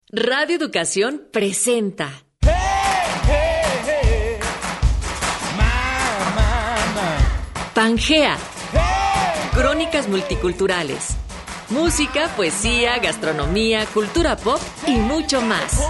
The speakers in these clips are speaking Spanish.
Radio Educación presenta Pangea, crónicas multiculturales, música, poesía, gastronomía, cultura pop y mucho más.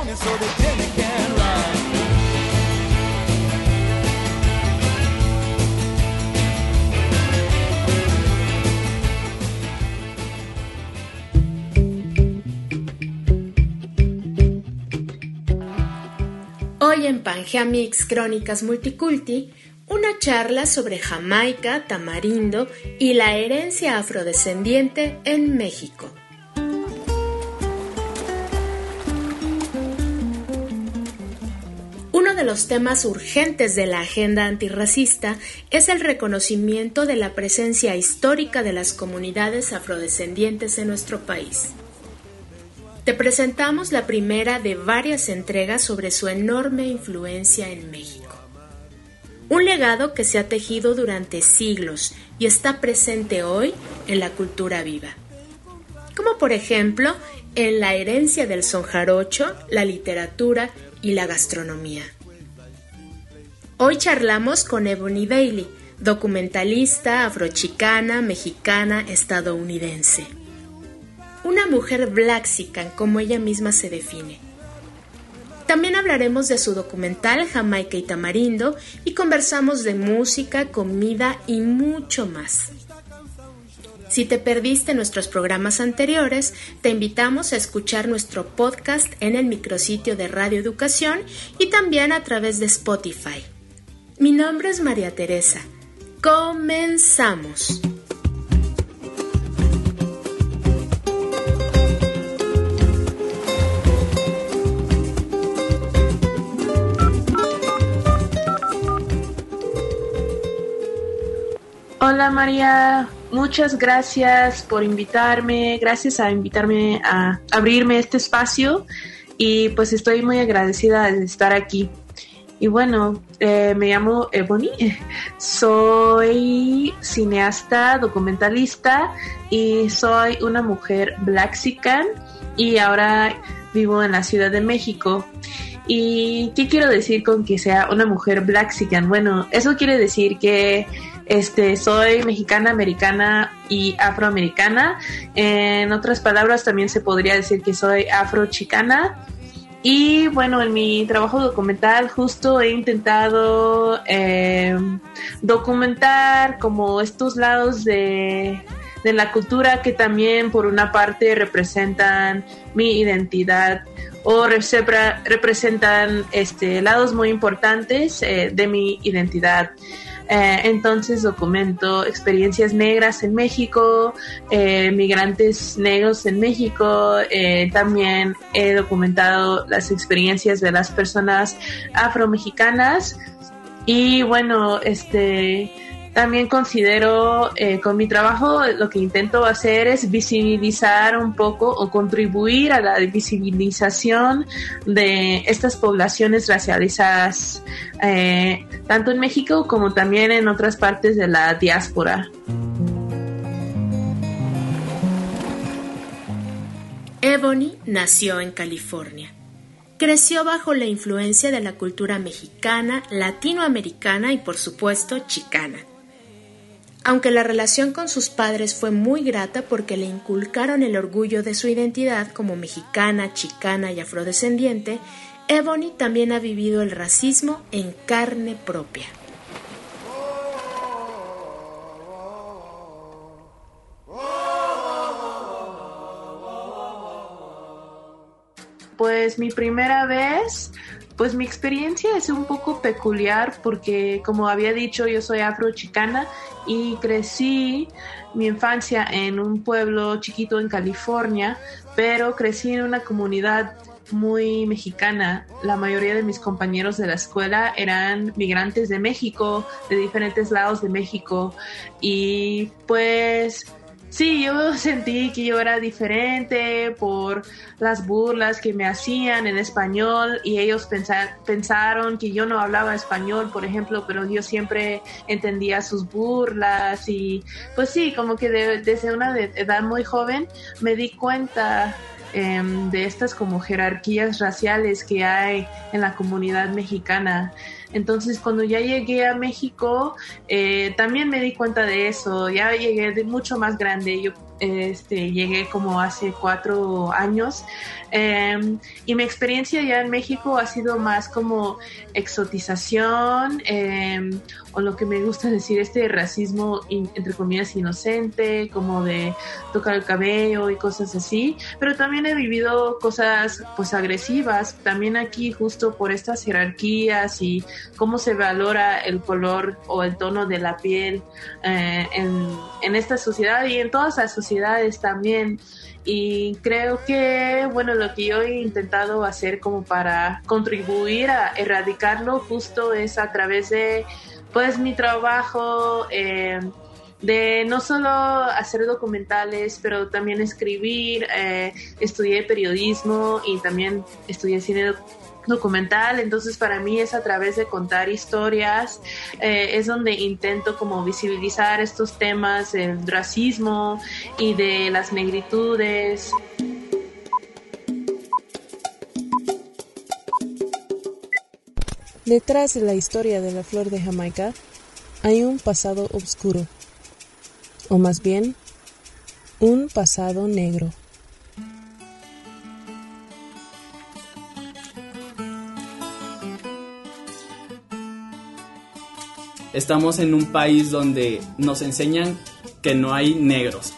Hoy en Pangea Mix Crónicas Multiculti, una charla sobre Jamaica, tamarindo y la herencia afrodescendiente en México. Uno de los temas urgentes de la agenda antirracista es el reconocimiento de la presencia histórica de las comunidades afrodescendientes en nuestro país. Te presentamos la primera de varias entregas sobre su enorme influencia en México. Un legado que se ha tejido durante siglos y está presente hoy en la cultura viva. Como por ejemplo en la herencia del son jarocho, la literatura y la gastronomía. Hoy charlamos con Ebony Bailey, documentalista afrochicana, mexicana, estadounidense. Una mujer blaxican, como ella misma se define. También hablaremos de su documental Jamaica y Tamarindo y conversamos de música, comida y mucho más. Si te perdiste nuestros programas anteriores, te invitamos a escuchar nuestro podcast en el micrositio de Radio Educación y también a través de Spotify. Mi nombre es María Teresa. ¡Comenzamos! Hola María, muchas gracias por invitarme, gracias a invitarme a abrirme este espacio y pues estoy muy agradecida de estar aquí. Y bueno, me llamo Ebony, soy cineasta, documentalista y soy una mujer blaxican y ahora vivo en la Ciudad de México. ¿Y qué quiero decir con que sea una mujer blaxican? Bueno, eso quiere decir que soy mexicana, americana y afroamericana. En otras palabras, también se podría decir que soy afrochicana. Y bueno, en mi trabajo documental justo he intentado documentar como estos lados de la cultura que también por una parte representan mi identidad o representan lados muy importantes de mi identidad. Entonces documento experiencias negras en México, migrantes negros en México, también he documentado las experiencias de las personas afromexicanas y bueno, también considero con mi trabajo lo que intento hacer es visibilizar un poco o contribuir a la visibilización de estas poblaciones racializadas, tanto en México como también en otras partes de la diáspora. Ebony nació en California. Creció bajo la influencia de la cultura mexicana, latinoamericana y por supuesto chicana. Aunque la relación con sus padres fue muy grata porque le inculcaron el orgullo de su identidad como mexicana, chicana y afrodescendiente, Ebony también ha vivido el racismo en carne propia. Pues mi primera vez, pues mi experiencia es un poco peculiar porque, como había dicho, yo soy afrochicana y crecí mi infancia en un pueblo chiquito en California, pero crecí en una comunidad muy mexicana. La mayoría de mis compañeros de la escuela eran migrantes de México, de diferentes lados de México, y pues sí, yo sentí que yo era diferente por las burlas que me hacían en español y ellos pensaron que yo no hablaba español, por ejemplo, pero yo siempre entendía sus burlas y pues sí, como que desde una edad muy joven me di cuenta de estas como jerarquías raciales que hay en la comunidad mexicana. Entonces, cuando ya llegué a México, también me di cuenta de eso. Ya llegué de mucho más grande. Yo llegué como hace 4 años, y mi experiencia ya en México ha sido más como exotización, o lo que me gusta decir, racismo entre comillas inocente, como de tocar el cabello y cosas así, pero también he vivido cosas pues agresivas, también aquí justo por estas jerarquías y cómo se valora el color o el tono de la piel en esta sociedad y en todas las sociedades también. Y creo que, bueno, lo que yo he intentado hacer como para contribuir a erradicarlo justo es a través de, pues, mi trabajo, de no solo hacer documentales, pero también escribir. Estudié periodismo y también estudié cine documental, entonces para mí es a través de contar historias, es donde intento como visibilizar estos temas del racismo y de las negritudes. Detrás de la historia de la flor de Jamaica hay un pasado oscuro, o más bien, un pasado negro. Estamos en un país donde nos enseñan que no hay negros.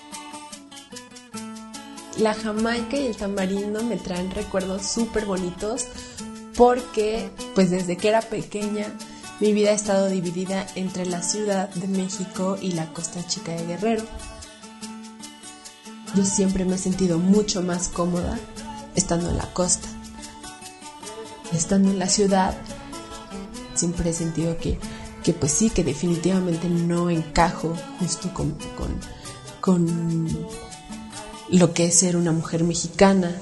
La Jamaica y el tamarindo me traen recuerdos súper bonitos porque, pues desde que era pequeña, mi vida ha estado dividida entre la Ciudad de México y la Costa Chica de Guerrero. Yo siempre me he sentido mucho más cómoda estando en la costa. Estando en la ciudad, siempre he sentido que pues sí, que definitivamente no encajo justo con lo que es ser una mujer mexicana.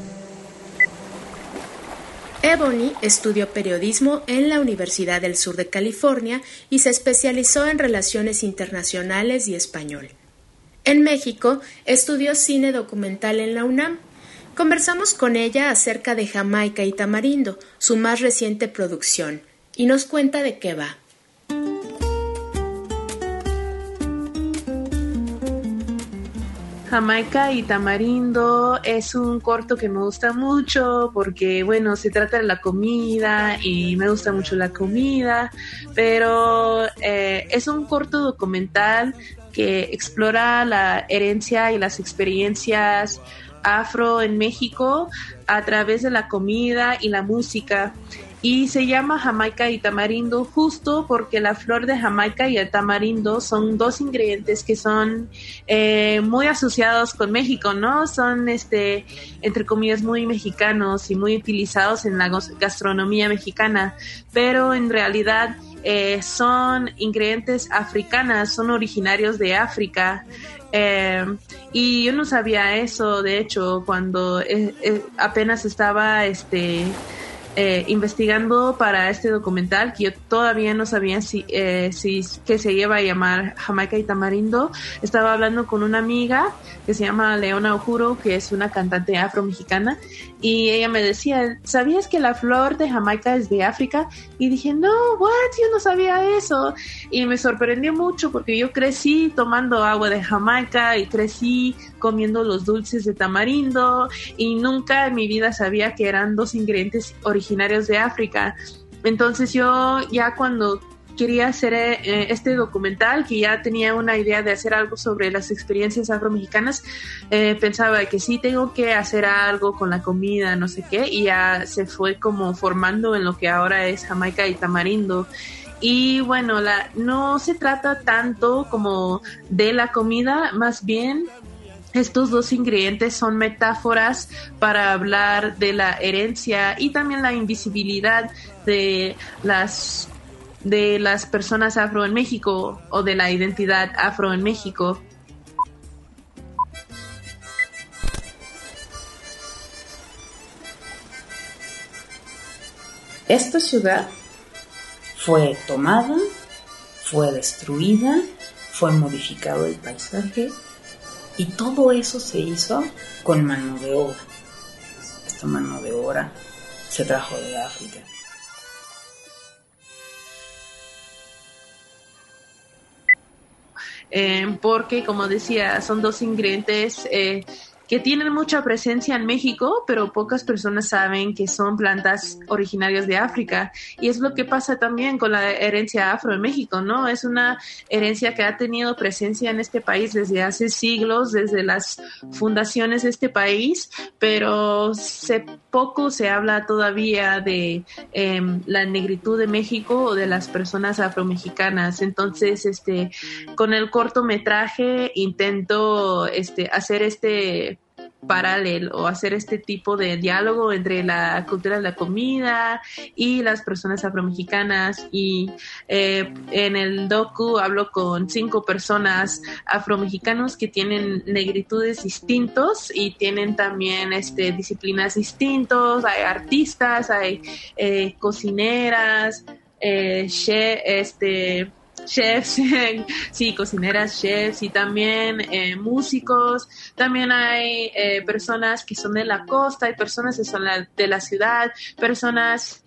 Ebony estudió periodismo en la Universidad del Sur de California y se especializó en relaciones internacionales y español. En México estudió cine documental en la UNAM. Conversamos con ella acerca de Jamaica y Tamarindo, su más reciente producción, y nos cuenta de qué va. Jamaica y Tamarindo es un corto que me gusta mucho porque, bueno, se trata de la comida y me gusta mucho la comida, pero es un corto documental que explora la herencia y las experiencias afro en México a través de la comida y la música. Y se llama Jamaica y Tamarindo justo porque la flor de Jamaica y el tamarindo son 2 ingredientes que son muy asociados con México, ¿no? Son, entre comillas, muy mexicanos y muy utilizados en la gastronomía mexicana, pero en realidad son ingredientes africanas, son originarios de África. Y yo no sabía eso, de hecho, cuando apenas estaba investigando para este documental, que yo todavía no sabía si que se iba a llamar Jamaica y Tamarindo. Estaba hablando con una amiga que se llama Leona Ojuro, que es una cantante afro-mexicana, y ella me decía, ¿sabías que la flor de Jamaica es de África? Y dije, no, yo no sabía eso, y me sorprendió mucho porque yo crecí tomando agua de Jamaica y crecí comiendo los dulces de tamarindo y nunca en mi vida sabía que eran 2 ingredientes originarios de África. Entonces yo ya cuando quería hacer este documental, que ya tenía una idea de hacer algo sobre las experiencias afromexicanas, pensaba que sí, tengo que hacer algo con la comida, no sé qué, y ya se fue como formando en lo que ahora es Jamaica y Tamarindo. Y bueno, no se trata tanto como de la comida, más bien estos 2 ingredientes son metáforas para hablar de la herencia y también la invisibilidad de las personas afro en México o de la identidad afro en México. Esta ciudad fue tomada, fue destruida, fue modificado el paisaje y todo eso se hizo con mano de obra. esta mano de obra se trajo de África. Porque, como decía, son dos ingredientes que tienen mucha presencia en México, pero pocas personas saben que son plantas originarias de África. Y es lo que pasa también con la herencia afro en México, ¿no? Es una herencia que ha tenido presencia en este país desde hace siglos, desde las fundaciones de este país, pero poco se habla todavía de la negritud de México o de las personas afromexicanas. Entonces, con el cortometraje intento hacer paralelo o hacer este tipo de diálogo entre la cultura de la comida y las personas afromexicanas, y en el docu hablo con 5 personas afromexicanos que tienen negritudes distintos y tienen también disciplinas distintos. Hay artistas, hay cocineras, chefs, sí, cocineras, chefs, y también músicos. También hay personas que son de la costa, hay personas que son de la ciudad, personas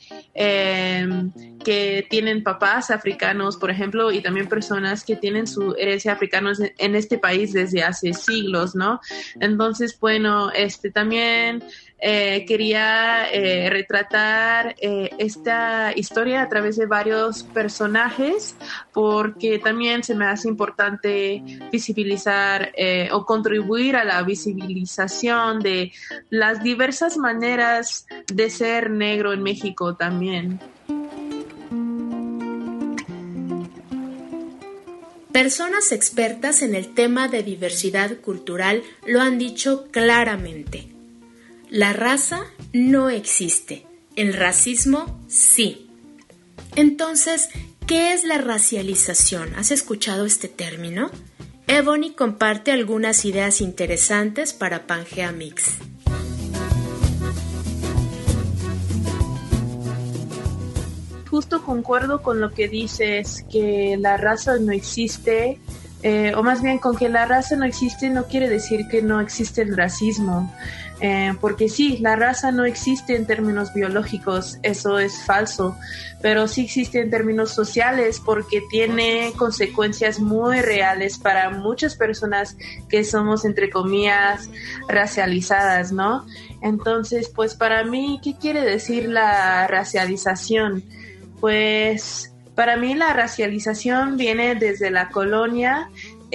que tienen papás africanos, por ejemplo, y también personas que tienen su herencia africana en este país desde hace siglos, ¿no? Entonces, bueno, también quería retratar esta historia a través de varios personajes, porque también se me hace importante visibilizar o contribuir a la visibilización de las diversas maneras de ser negro en México también. Personas expertas en el tema de diversidad cultural lo han dicho claramente. La raza no existe, el racismo sí. Entonces, ¿qué es la racialización? ¿Has escuchado este término? Ebony comparte algunas ideas interesantes para Pangea Mix. Justo concuerdo con lo que dices, que la raza no existe, o más bien con que la raza no existe no quiere decir que no existe el racismo. Porque sí, la raza no existe en términos biológicos, eso es falso, pero sí existe en términos sociales, porque tiene consecuencias muy reales para muchas personas que somos, entre comillas, racializadas, ¿no? Entonces, pues para mí, ¿qué quiere decir la racialización? Pues para mí la racialización viene desde la colonia,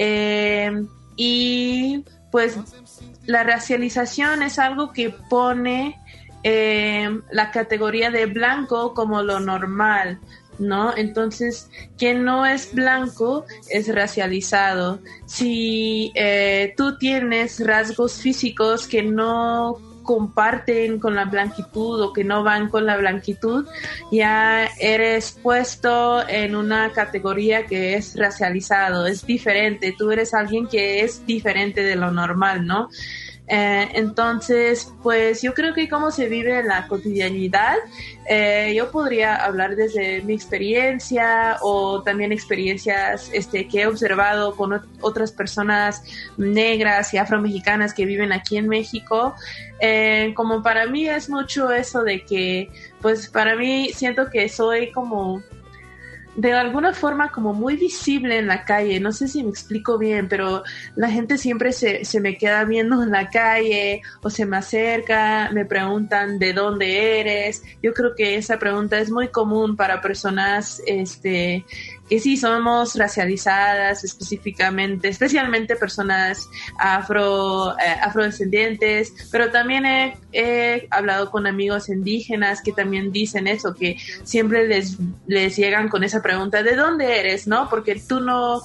y pues la racialización es algo que pone la categoría de blanco como lo normal, ¿no? Entonces, quien no es blanco es racializado. Si tú tienes rasgos físicos que no comparten con la blanquitud o que no van con la blanquitud, ya eres puesto en una categoría que es racializado, es diferente, tú eres alguien que es diferente de lo normal, ¿no? Entonces, pues yo creo que cómo se vive en la cotidianidad, yo podría hablar desde mi experiencia o también experiencias que he observado con otras personas negras y afromexicanas que viven aquí en México. Como para mí es mucho eso de que, pues para mí siento que soy como de alguna forma como muy visible en la calle. No sé si me explico bien, pero la gente siempre se me queda viendo en la calle o se me acerca, me preguntan de dónde eres. Yo creo que esa pregunta es muy común para personas que sí somos racializadas, especialmente personas afrodescendientes, pero también he hablado con amigos indígenas que también dicen eso, que siempre les llegan con esa pregunta, ¿de dónde eres? ¿No? Porque tú no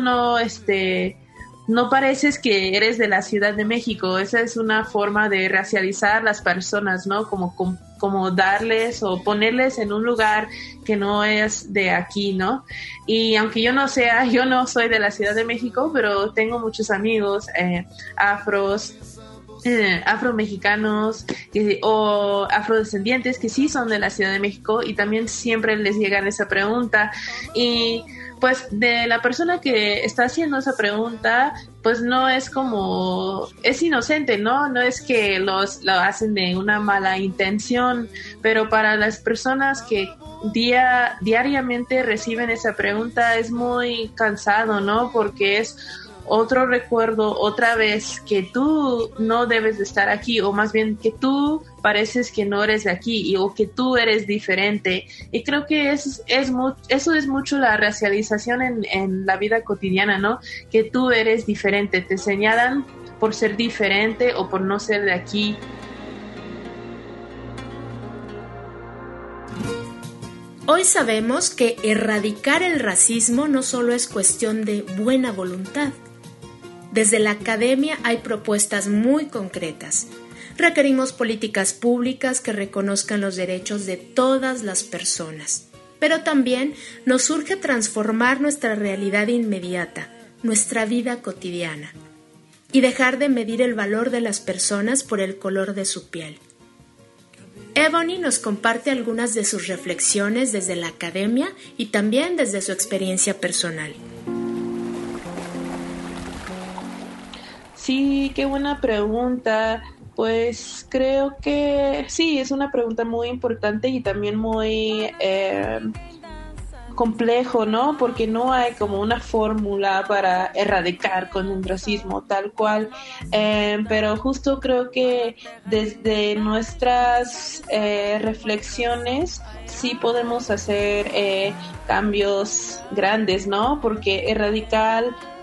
pareces que eres de la Ciudad de México. Esa es una forma de racializar las personas, ¿no? Como darles o ponerles en un lugar que no es de aquí, ¿no? Y aunque yo no soy de la Ciudad de México, pero tengo muchos amigos afros afromexicanos o afrodescendientes que sí son de la Ciudad de México, y también siempre les llegan esa pregunta, y pues de la persona que está haciendo esa pregunta, pues no es como, es inocente, no es que lo hacen de una mala intención, pero para las personas que diariamente reciben esa pregunta es muy cansado, ¿no? Porque es otro recuerdo, otra vez, que tú no debes de estar aquí, o más bien que tú pareces que no eres de aquí, o que tú eres diferente. Y creo que eso es mucho la racialización en la vida cotidiana, ¿no? Que tú eres diferente, te señalan por ser diferente o por no ser de aquí. Hoy sabemos que erradicar el racismo no solo es cuestión de buena voluntad. Desde la academia hay propuestas muy concretas. Requerimos políticas públicas que reconozcan los derechos de todas las personas. Pero también nos urge transformar nuestra realidad inmediata, nuestra vida cotidiana, y dejar de medir el valor de las personas por el color de su piel. Ebony nos comparte algunas de sus reflexiones desde la academia y también desde su experiencia personal. Sí, qué buena pregunta. Pues creo que sí, es una pregunta muy importante y también muy complejo, ¿no? Porque no hay como una fórmula para erradicar con el racismo tal cual, pero justo creo que desde nuestras reflexiones sí podemos hacer cambios grandes, ¿no? Porque erradicar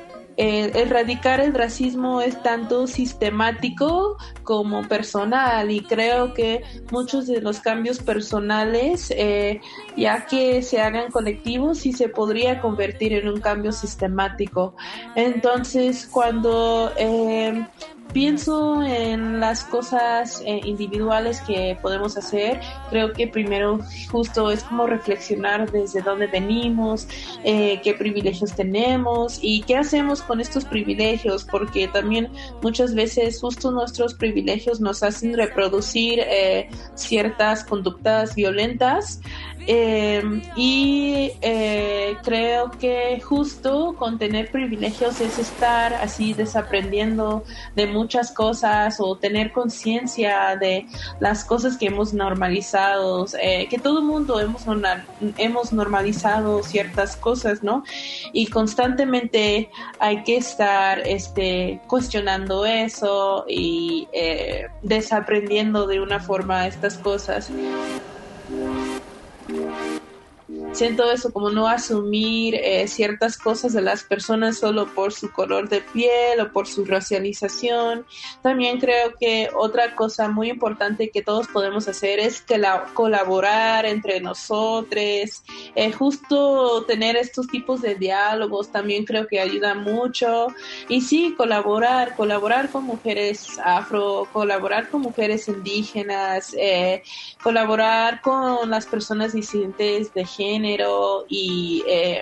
el racismo es tanto sistemático como personal, y creo que muchos de los cambios personales, ya que se hagan colectivos, sí se podría convertir en un cambio sistemático. Entonces, cuando pienso en las cosas individuales que podemos hacer, creo que primero justo es como reflexionar desde dónde venimos, qué privilegios tenemos y qué hacemos con estos privilegios, porque también muchas veces justo nuestros privilegios nos hacen reproducir ciertas conductas violentas, y creo que justo con tener privilegios es estar así desaprendiendo de muchas cosas, o tener conciencia de las cosas que hemos normalizado, que todo el mundo hemos normalizado ciertas cosas, ¿no? Y constantemente hay que estar cuestionando eso y desaprendiendo de una forma estas cosas. Siento eso, como no asumir ciertas cosas de las personas solo por su color de piel o por su racialización. También creo que otra cosa muy importante que todos podemos hacer es colaborar entre nosotros, justo tener estos tipos de diálogos también creo que ayuda mucho. Y sí, colaborar con mujeres afro, colaborar con mujeres indígenas, colaborar con las personas disidentes de género y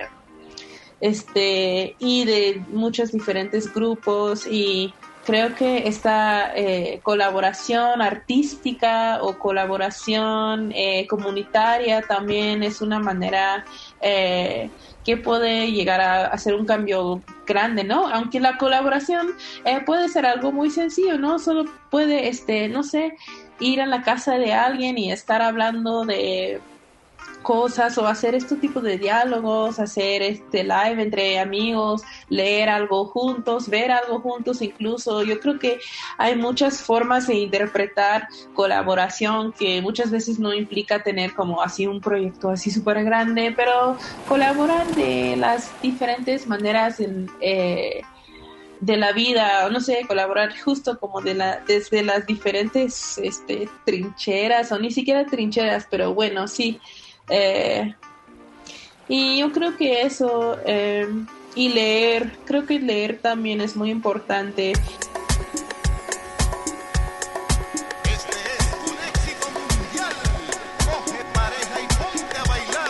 de muchos diferentes grupos, y creo que esta colaboración artística o colaboración comunitaria también es una manera que puede llegar a hacer un cambio grande, ¿no? Aunque la colaboración puede ser algo muy sencillo, ¿no? Solo puede, no sé, ir a la casa de alguien y estar hablando de cosas, o hacer este tipo de diálogos, hacer live entre amigos, leer algo juntos, ver algo juntos. Incluso yo creo que hay muchas formas de interpretar colaboración, que muchas veces no implica tener como así un proyecto así súper grande, pero colaborar de las diferentes maneras de la vida, no sé, colaborar justo como desde las diferentes trincheras, o ni siquiera trincheras, pero bueno, sí. Y yo creo que eso, y creo que leer también es muy importante. Este es un éxito mundial. Coge pareja y ponte a bailar.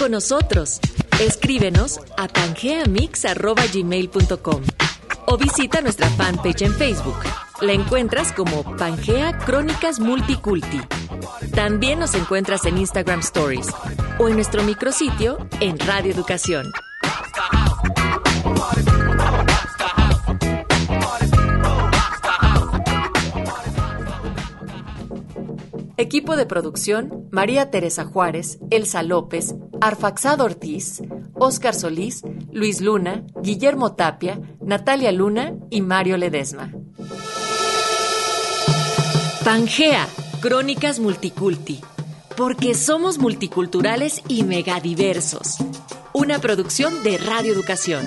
con nosotros. Escríbenos a pangeamix@gmail.com o visita nuestra fanpage en Facebook. La encuentras como Pangea Crónicas Multiculti. También nos encuentras en Instagram Stories o en nuestro micrositio en Radio Educación. Equipo de producción: María Teresa Juárez, Elsa López, Arfaxado Ortiz, Óscar Solís, Luis Luna, Guillermo Tapia, Natalia Luna y Mario Ledesma. Pangea, Crónicas Multiculti, porque somos multiculturales y megadiversos. Una producción de Radio Educación.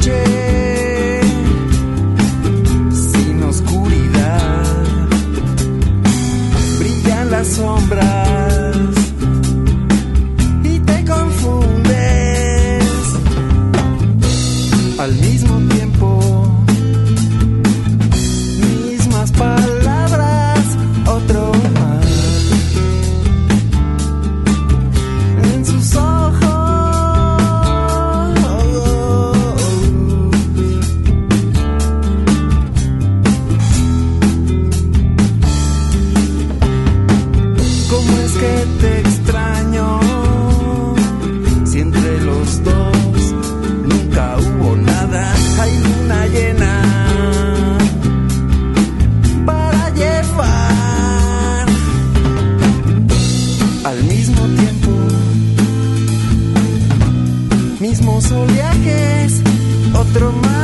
noche sin oscuridad, brillan las sombras y te confundes al mismo tiempo. Mismas palabras, otro mal en sus ojos. ¿Cómo es que te extraño? Si entre los dos nunca hubo nada. Hay luna llena para llevar al mismo tiempo, mismos oleajes, otro mar.